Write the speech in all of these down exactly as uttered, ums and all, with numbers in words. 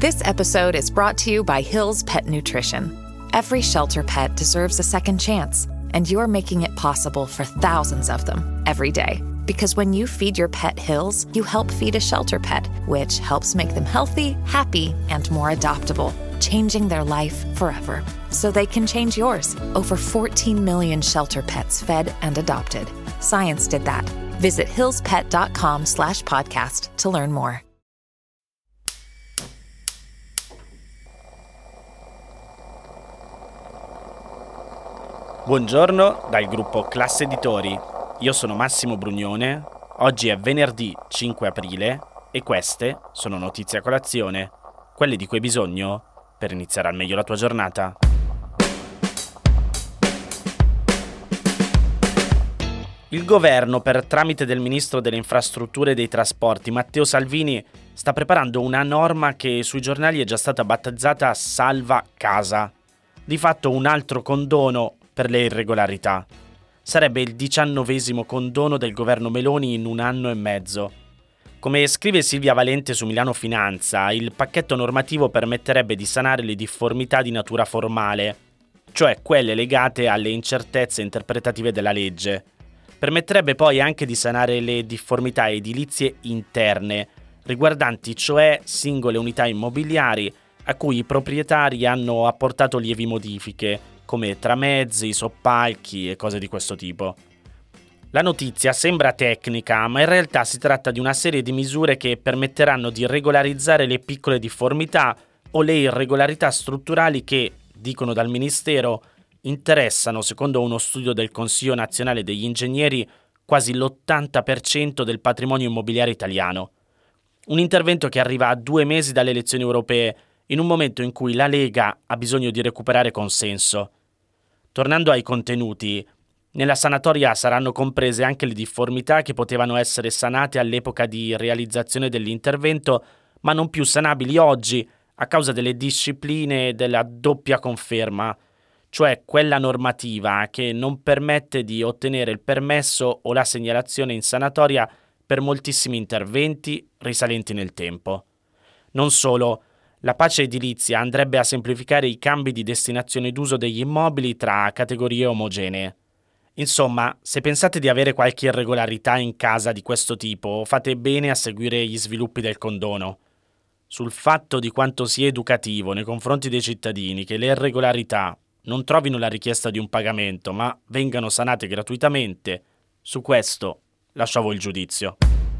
This episode is brought to you by Hill's Pet Nutrition. Every shelter pet deserves a second chance, and you're making it possible for thousands of them every day. Because when you feed your pet Hill's, you help feed a shelter pet, which helps make them healthy, happy, and more adoptable, changing their life forever. So they can change yours. Over fourteen million shelter pets fed and adopted. Science did that. Visit hillspet.com slash podcast to learn more. Buongiorno dal gruppo Classe Editori. Io sono Massimo Brugnone. Oggi è venerdì cinque aprile e queste sono notizie a colazione, quelle di cui hai bisogno per iniziare al meglio la tua giornata. Il governo, per tramite del ministro delle infrastrutture e dei trasporti Matteo Salvini, sta preparando una norma che sui giornali è già stata battezzata Salva Casa. Di fatto un altro condono per le irregolarità. Sarebbe il diciannovesimo condono del governo Meloni in un anno e mezzo. Come scrive Silvia Valente su Milano Finanza, il pacchetto normativo permetterebbe di sanare le difformità di natura formale, cioè quelle legate alle incertezze interpretative della legge. Permetterebbe poi anche di sanare le difformità edilizie interne, riguardanti cioè singole unità immobiliari a cui i proprietari hanno apportato lievi modifiche, come tramezzi, soppalchi e cose di questo tipo. La notizia sembra tecnica, ma in realtà si tratta di una serie di misure che permetteranno di regolarizzare le piccole difformità o le irregolarità strutturali che, dicono dal Ministero, interessano, secondo uno studio del Consiglio Nazionale degli Ingegneri, quasi l'ottanta per cento del patrimonio immobiliare italiano. Un intervento che arriva a due mesi dalle elezioni europee, in un momento in cui la Lega ha bisogno di recuperare consenso. Tornando ai contenuti, nella sanatoria saranno comprese anche le difformità che potevano essere sanate all'epoca di realizzazione dell'intervento, ma non più sanabili oggi a causa delle discipline della doppia conferma, cioè quella normativa che non permette di ottenere il permesso o la segnalazione in sanatoria per moltissimi interventi risalenti nel tempo. Non solo, la pace edilizia andrebbe a semplificare i cambi di destinazione d'uso degli immobili tra categorie omogenee. Insomma, se pensate di avere qualche irregolarità in casa di questo tipo, fate bene a seguire gli sviluppi del condono. Sul fatto di quanto sia educativo nei confronti dei cittadini che le irregolarità non trovino la richiesta di un pagamento, ma vengano sanate gratuitamente, su questo lascio a voi il giudizio.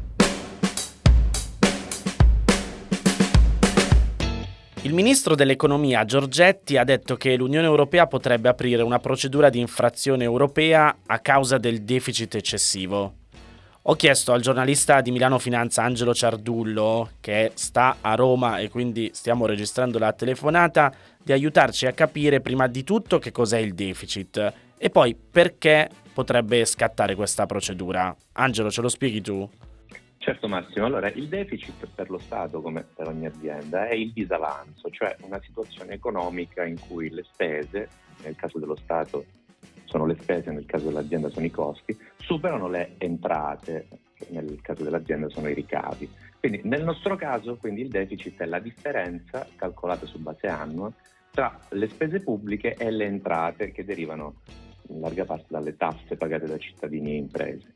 Il ministro dell'economia Giorgetti ha detto che l'Unione Europea potrebbe aprire una procedura di infrazione europea a causa del deficit eccessivo. Ho chiesto al giornalista di Milano Finanza Angelo Ciardullo, che sta a Roma e quindi stiamo registrando la telefonata, di aiutarci a capire prima di tutto che cos'è il deficit e poi perché potrebbe scattare questa procedura. Angelo, ce lo spieghi tu? Certo Massimo, allora il deficit per lo Stato, come per ogni azienda, è il disavanzo, cioè una situazione economica in cui le spese, nel caso dello Stato sono le spese, nel caso dell'azienda sono i costi, superano le entrate, che nel caso dell'azienda sono i ricavi. Quindi nel nostro caso quindi il deficit è la differenza, calcolata su base annua, tra le spese pubbliche e le entrate che derivano in larga parte dalle tasse pagate da cittadini e imprese.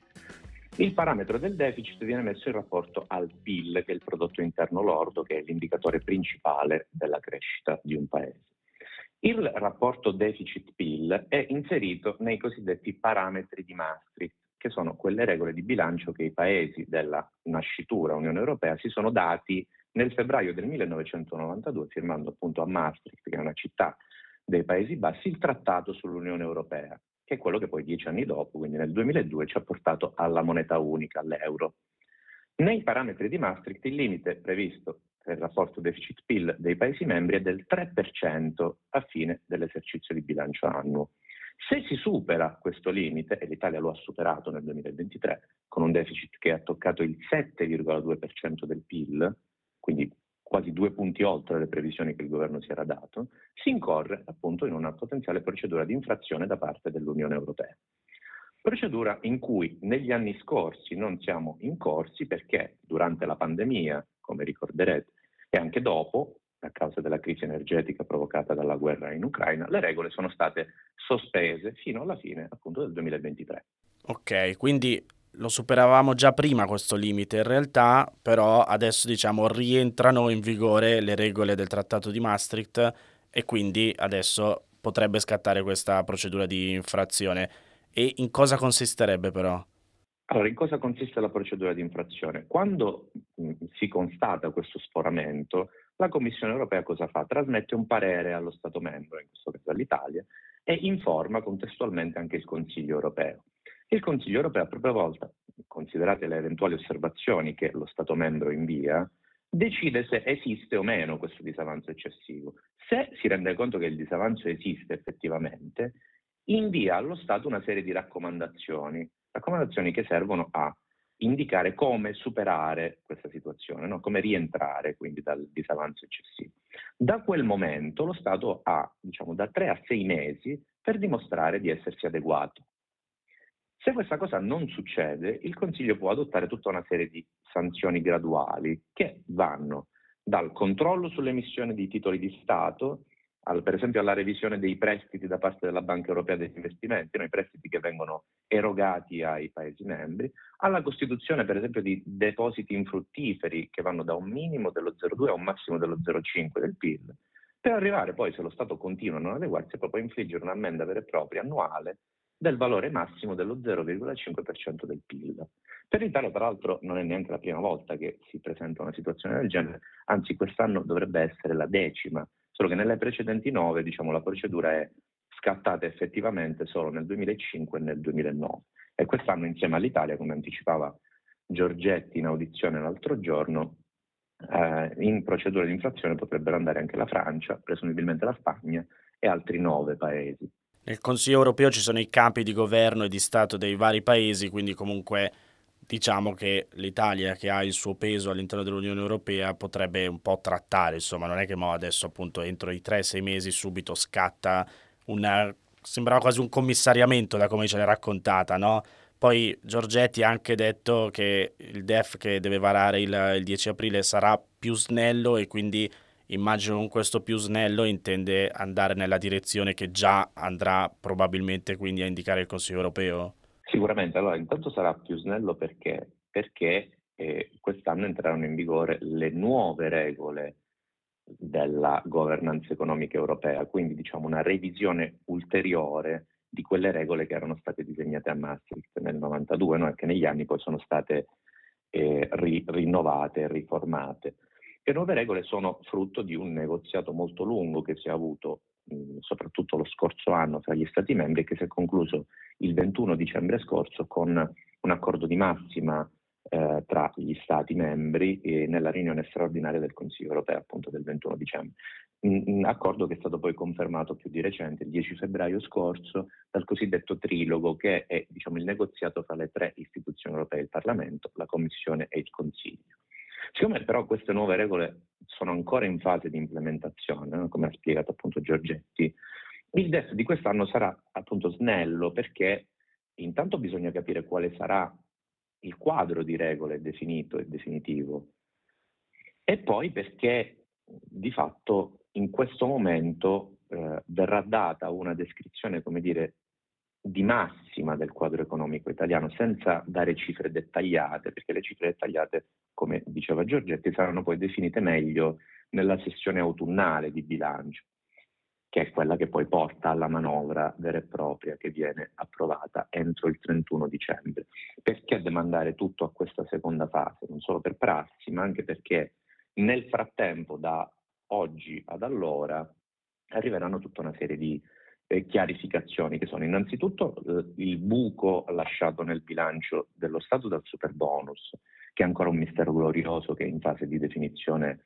Il parametro del deficit viene messo in rapporto al P I L, che è il prodotto interno lordo, che è l'indicatore principale della crescita di un paese. Il rapporto deficit-P I L è inserito nei cosiddetti parametri di Maastricht, che sono quelle regole di bilancio che i paesi della nascitura Unione Europea si sono dati nel febbraio del millenovecentonovantadue, firmando appunto a Maastricht, che è una città dei Paesi Bassi, il trattato sull'Unione Europea, che è quello che poi dieci anni dopo, quindi nel duemiladue, ci ha portato alla moneta unica, all'euro. Nei parametri di Maastricht il limite previsto per il rapporto deficit-P I L dei Paesi membri è del tre per cento a fine dell'esercizio di bilancio annuo. Se si supera questo limite, e l'Italia lo ha superato nel duemilaventitré, con un deficit che ha toccato il sette virgola due per cento del P I L, quindi quasi due punti oltre le previsioni che il governo si era dato, si incorre appunto in una potenziale procedura di infrazione da parte dell'Unione Europea. Procedura in cui negli anni scorsi non siamo incorsi perché durante la pandemia, come ricorderete, e anche dopo, causa della crisi energetica provocata dalla guerra in Ucraina, le regole sono state sospese fino alla fine appunto del duemilaventitré. Ok, quindi lo superavamo già prima questo limite in realtà, però adesso diciamo rientrano in vigore le regole del Trattato di Maastricht e quindi adesso potrebbe scattare questa procedura di infrazione. E in cosa consisterebbe però? Allora, in cosa consiste la procedura di infrazione? Quando mh, si constata questo sforamento, la Commissione europea cosa fa? Trasmette un parere allo Stato membro, in questo caso all'Italia, e informa contestualmente anche il Consiglio europeo. Il Consiglio europeo, a propria volta, considerate le eventuali osservazioni che lo Stato membro invia, decide se esiste o meno questo disavanzo eccessivo. Se si rende conto che il disavanzo esiste effettivamente, invia allo Stato una serie di raccomandazioni, raccomandazioni che servono a indicare come superare questa situazione, no? Come rientrare quindi dal disavanzo eccessivo. Da quel momento lo Stato ha, diciamo, da tre a sei mesi per dimostrare di essersi adeguato. Se questa cosa non succede, il Consiglio può adottare tutta una serie di sanzioni graduali che vanno dal controllo sull'emissione di titoli di Stato, al, per esempio alla revisione dei prestiti da parte della Banca Europea degli Investimenti, no? I prestiti che vengono erogati ai Paesi membri, alla costituzione per esempio di depositi infruttiferi che vanno da un minimo dello zero virgola due a un massimo dello zero virgola cinque del P I L, per arrivare poi, se lo Stato continua a non adeguarsi, proprio a infliggere un'ammenda vera e propria annuale del valore massimo dello zero virgola cinque per cento del P I L. Per l'Italia, tra l'altro, non è neanche la prima volta che si presenta una situazione del genere, anzi quest'anno dovrebbe essere la decima, solo che nelle precedenti nove, diciamo, la procedura è scattata effettivamente solo nel duemilacinque e nel duemilanove. E quest'anno, insieme all'Italia, come anticipava Giorgetti in audizione l'altro giorno, eh, in procedura di infrazione potrebbero andare anche la Francia, presumibilmente la Spagna e altri nove paesi. Nel Consiglio europeo ci sono i capi di governo e di Stato dei vari paesi, quindi comunque diciamo che l'Italia, che ha il suo peso all'interno dell'Unione Europea, potrebbe un po' trattare, insomma, non è che mo adesso appunto entro i tre sei mesi subito scatta una... sembrava quasi un commissariamento da come ce l'hai raccontata, no? Poi Giorgetti ha anche detto che il D E F che deve varare il, il dieci aprile sarà più snello e quindi immagino con questo più snello intende andare nella direzione che già andrà probabilmente quindi a indicare il Consiglio europeo. Sicuramente, allora intanto sarà più snello perché, perché eh, quest'anno entreranno in vigore le nuove regole della governance economica europea, quindi diciamo una revisione ulteriore di quelle regole che erano state disegnate a Maastricht nel novantadue, no? E che negli anni poi sono state eh, ri- rinnovate e riformate. Le nuove regole sono frutto di un negoziato molto lungo che si è avuto mh, soprattutto lo scorso anno tra gli Stati membri e che si è concluso il ventuno dicembre scorso con un accordo di massima eh, tra gli Stati membri e nella riunione straordinaria del Consiglio europeo appunto del ventuno dicembre. Un, un accordo che è stato poi confermato più di recente, il dieci febbraio scorso, dal cosiddetto trilogo, che è diciamo, il negoziato fra le tre istituzioni europee, il Parlamento, la Commissione e il Consiglio. Siccome però queste nuove regole sono ancora in fase di implementazione, no? Come ha spiegato appunto Giorgetti, il D E F di quest'anno sarà appunto snello perché intanto bisogna capire quale sarà il quadro di regole definito e definitivo e poi perché di fatto in questo momento eh, verrà data una descrizione, come dire, di massima del quadro economico italiano senza dare cifre dettagliate, perché le cifre dettagliate, come diceva Giorgetti, saranno poi definite meglio nella sessione autunnale di bilancio, che è quella che poi porta alla manovra vera e propria che viene approvata entro il trentuno dicembre. Perché demandare tutto a questa seconda fase? Non solo per prassi, ma anche perché nel frattempo, da oggi ad allora, arriveranno tutta una serie di eh, chiarificazioni che sono innanzitutto eh, il buco lasciato nel bilancio dello Stato dal super bonus, che è ancora un mistero glorioso che è in fase di definizione.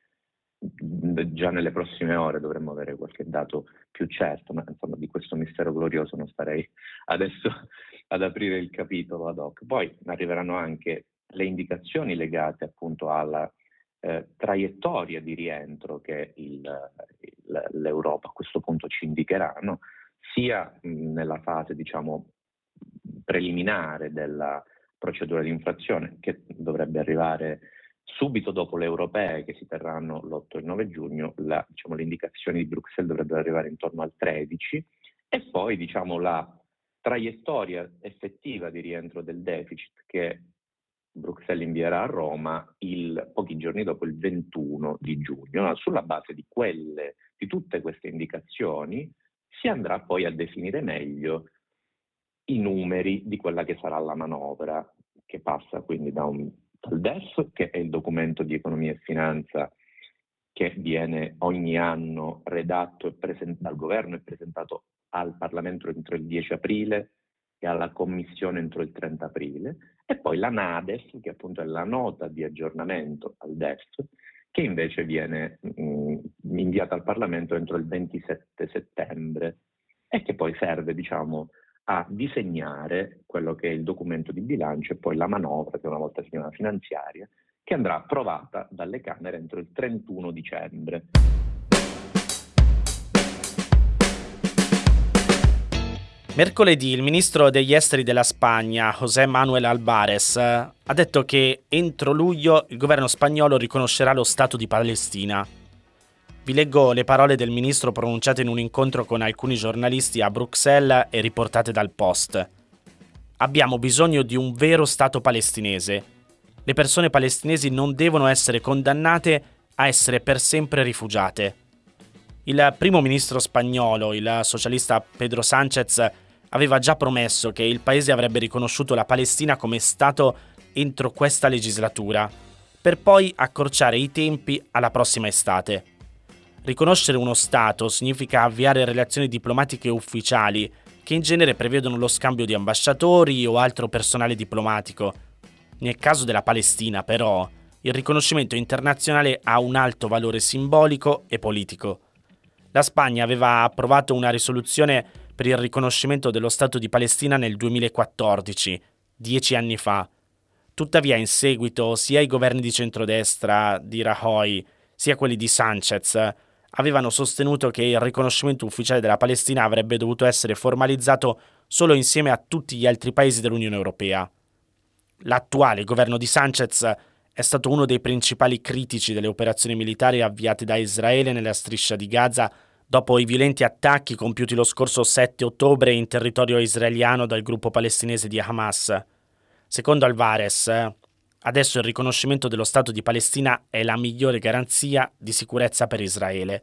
Già nelle prossime ore dovremmo avere qualche dato più certo, ma insomma di questo mistero glorioso non starei adesso ad aprire il capitolo ad hoc. Poi arriveranno anche le indicazioni legate appunto alla eh, traiettoria di rientro che il, il, l'Europa a questo punto ci indicherà, no? Sia mh, nella fase diciamo preliminare della procedura di infrazione che dovrebbe arrivare Subito dopo le europee, che si terranno l'otto e il nove giugno, la, diciamo, le indicazioni di Bruxelles dovrebbero arrivare intorno al tredici, e poi diciamo, la traiettoria effettiva di rientro del deficit che Bruxelles invierà a Roma il, pochi giorni dopo, il ventuno di giugno. Sulla base di, quelle, di tutte queste indicazioni si andrà poi a definire meglio i numeri di quella che sarà la manovra, che passa quindi da un, dal D E F, che è il documento di economia e finanza che viene ogni anno redatto e presentato dal governo e presentato al Parlamento entro il dieci aprile e alla Commissione entro il trenta aprile, e poi la NADEF, che appunto è la nota di aggiornamento al D E F, che invece viene mh, inviata al Parlamento entro il ventisette settembre e che poi serve, diciamo, a disegnare quello che è il documento di bilancio e poi la manovra, che una volta si chiama finanziaria, che andrà approvata dalle Camere entro il trentuno dicembre. Mercoledì il ministro degli esteri della Spagna, José Manuel Álvarez, ha detto che entro luglio il governo spagnolo riconoscerà lo Stato di Palestina. Vi leggo le parole del ministro pronunciate in un incontro con alcuni giornalisti a Bruxelles e riportate dal Post. Abbiamo bisogno di un vero Stato palestinese. Le persone palestinesi non devono essere condannate a essere per sempre rifugiate. Il primo ministro spagnolo, il socialista Pedro Sánchez, aveva già promesso che il paese avrebbe riconosciuto la Palestina come Stato entro questa legislatura, per poi accorciare i tempi alla prossima estate. Riconoscere uno Stato significa avviare relazioni diplomatiche ufficiali, che in genere prevedono lo scambio di ambasciatori o altro personale diplomatico. Nel caso della Palestina, però, il riconoscimento internazionale ha un alto valore simbolico e politico. La Spagna aveva approvato una risoluzione per il riconoscimento dello Stato di Palestina nel duemilaquattordici, dieci anni fa. Tuttavia, in seguito, sia i governi di centrodestra di Rajoy, sia quelli di Sánchez, avevano sostenuto che il riconoscimento ufficiale della Palestina avrebbe dovuto essere formalizzato solo insieme a tutti gli altri paesi dell'Unione Europea. L'attuale governo di Sánchez è stato uno dei principali critici delle operazioni militari avviate da Israele nella striscia di Gaza dopo i violenti attacchi compiuti lo scorso sette ottobre in territorio israeliano dal gruppo palestinese di Hamas. Secondo Álvarez, adesso il riconoscimento dello Stato di Palestina è la migliore garanzia di sicurezza per Israele.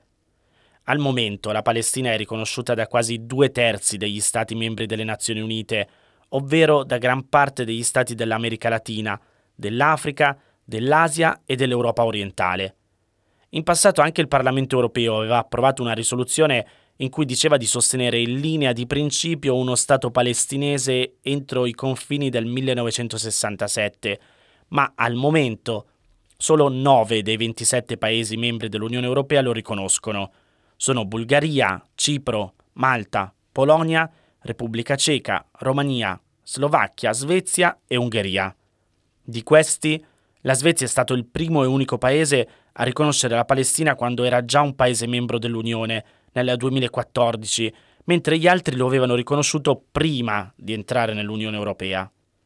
Al momento la Palestina è riconosciuta da quasi due terzi degli Stati membri delle Nazioni Unite, ovvero da gran parte degli Stati dell'America Latina, dell'Africa, dell'Asia e dell'Europa orientale. In passato anche il Parlamento europeo aveva approvato una risoluzione in cui diceva di sostenere in linea di principio uno Stato palestinese entro i confini del millenovecentosessantasette, ma al momento solo nove dei ventisette Paesi membri dell'Unione Europea lo riconoscono. Sono Bulgaria, Cipro, Malta, Polonia, Repubblica Ceca, Romania, Slovacchia, Svezia e Ungheria. Di questi, la Svezia è stato il primo e unico paese a riconoscere la Palestina quando era già un paese membro dell'Unione nel duemilaquattordici, mentre gli altri lo avevano riconosciuto prima di entrare nell'Unione Europea.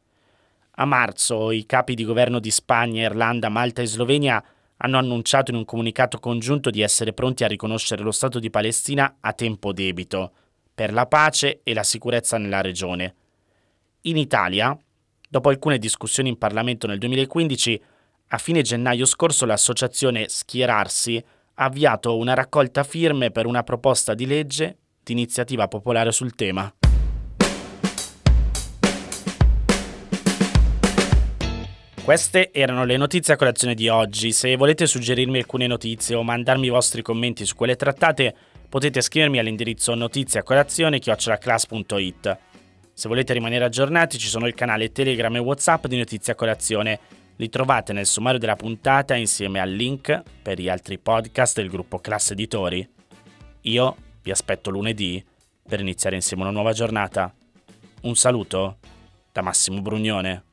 A marzo i capi di governo di Spagna, Irlanda, Malta e Slovenia hanno annunciato in un comunicato congiunto di essere pronti a riconoscere lo Stato di Palestina a tempo debito, per la pace e la sicurezza nella regione. In Italia, dopo alcune discussioni in Parlamento nel duemilaquindici, a fine gennaio scorso l'associazione Schierarsi ha avviato una raccolta firme per una proposta di legge di iniziativa popolare sul tema. Queste erano le notizie a colazione di oggi. Se volete suggerirmi alcune notizie o mandarmi i vostri commenti su quelle trattate, potete scrivermi all'indirizzo notiziacolazione chiocciola class punto it. Se volete rimanere aggiornati, ci sono il canale Telegram e WhatsApp di Notizie a Colazione. Li trovate nel sommario della puntata insieme al link per gli altri podcast del gruppo Class Editori. Io vi aspetto lunedì per iniziare insieme una nuova giornata. Un saluto da Massimo Brugnone.